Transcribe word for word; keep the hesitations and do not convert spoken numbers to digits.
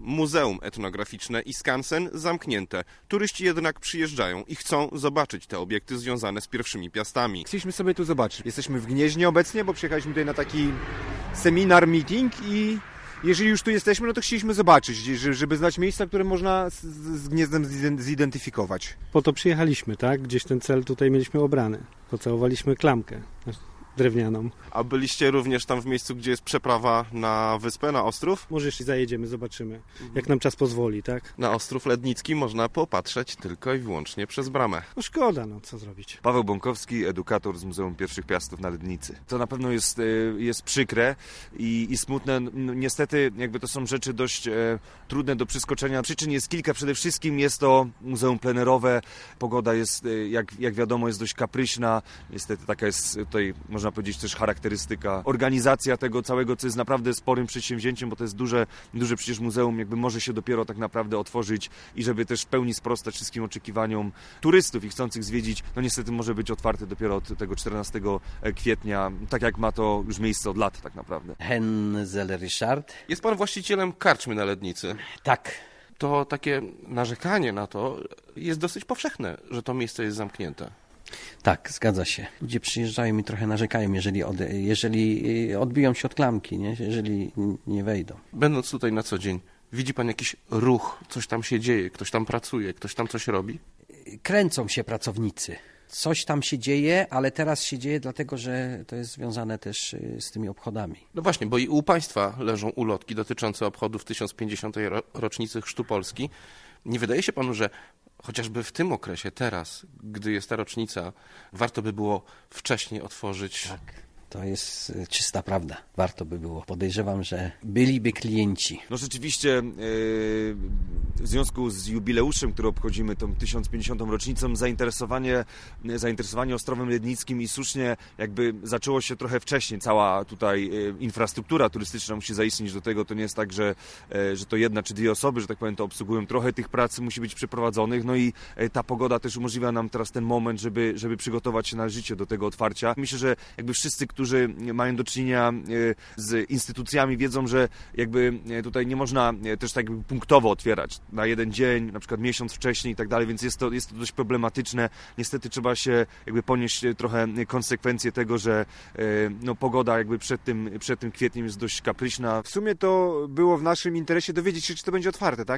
Muzeum Etnograficzne i skansen zamknięte. Turyści jednak przyjeżdżają i chcą zobaczyć te obiekty związane z pierwszymi Piastami. Chcieliśmy sobie tu zobaczyć. Jesteśmy w Gnieźnie obecnie, bo przyjechaliśmy tutaj na taki seminar, meeting i jeżeli już tu jesteśmy, no to chcieliśmy zobaczyć, żeby znać miejsca, które można z, z Gniezdem zidentyfikować. Po to przyjechaliśmy, tak? Gdzieś ten cel tutaj mieliśmy obrany. Pocałowaliśmy klamkę drewnianą. A byliście również tam w miejscu, gdzie jest przeprawa na wyspę, na Ostrów? Może jeszcze zajedziemy, zobaczymy, jak nam czas pozwoli, tak? Na Ostrów Lednicki można popatrzeć tylko i wyłącznie przez bramę. No szkoda, no co zrobić. Paweł Bąkowski, edukator z Muzeum Pierwszych Piastów na Lednicy. To na pewno jest, jest przykre i, i smutne. No, niestety jakby to są rzeczy dość e, trudne do przeskoczenia. Przyczyn jest kilka. Przede wszystkim jest to muzeum plenerowe. Pogoda jest, e, jak, jak wiadomo, jest dość kapryśna. Niestety taka jest tutaj, można powiedzieć, też charakterystyka. Organizacja tego całego, co jest naprawdę sporym przedsięwzięciem, bo to jest duże, duże przecież muzeum, jakby może się dopiero tak naprawdę otworzyć i żeby też w pełni sprostać wszystkim oczekiwaniom turystów i chcących zwiedzić, no niestety może być otwarte dopiero od tego czternastego kwietnia, tak jak ma to już miejsce od lat tak naprawdę. Henzel Ryszard. Jest pan właścicielem karczmy na Lednicy. Tak. To takie narzekanie na to jest dosyć powszechne, że to miejsce jest zamknięte. Tak, zgadza się. Ludzie przyjeżdżają i trochę narzekają, jeżeli, od, jeżeli odbiją się od klamki, nie? Jeżeli nie wejdą. Będąc tutaj na co dzień, widzi pan jakiś ruch, coś tam się dzieje, ktoś tam pracuje, ktoś tam coś robi? Kręcą się pracownicy. Coś tam się dzieje, ale teraz się dzieje dlatego, że to jest związane też z tymi obchodami. No właśnie, bo i u państwa leżą ulotki dotyczące obchodów tysiąc pięćdziesiątej rocznicy Chrztu Polski. Nie wydaje się panu, że chociażby w tym okresie, teraz, gdy jest ta rocznica, warto by było wcześniej otworzyć... Tak. To jest czysta prawda. Warto by było. Podejrzewam, że byliby klienci. No rzeczywiście yy, w związku z jubileuszem, który obchodzimy, tą tysiąc pięćdziesiątą rocznicą, zainteresowanie, zainteresowanie Ostrowem Lednickim i słusznie jakby zaczęło się trochę wcześniej. Cała tutaj yy, infrastruktura turystyczna musi zaistnieć do tego. To nie jest tak, że, yy, że to jedna czy dwie osoby, że tak powiem, to obsługują. Trochę tych pracy musi być przeprowadzonych. No i yy, ta pogoda też umożliwia nam teraz ten moment, żeby, żeby przygotować się należycie do tego otwarcia. Myślę, że jakby wszyscy, którzy mają do czynienia z instytucjami, wiedzą, że jakby tutaj nie można też tak jakby punktowo otwierać na jeden dzień, na przykład miesiąc wcześniej i tak dalej, więc jest to, jest to dość problematyczne. Niestety trzeba się jakby ponieść trochę konsekwencje tego, że no, pogoda jakby przed tym, przed tym kwietniem jest dość kapryśna. W sumie to było w naszym interesie dowiedzieć się, czy to będzie otwarte, tak?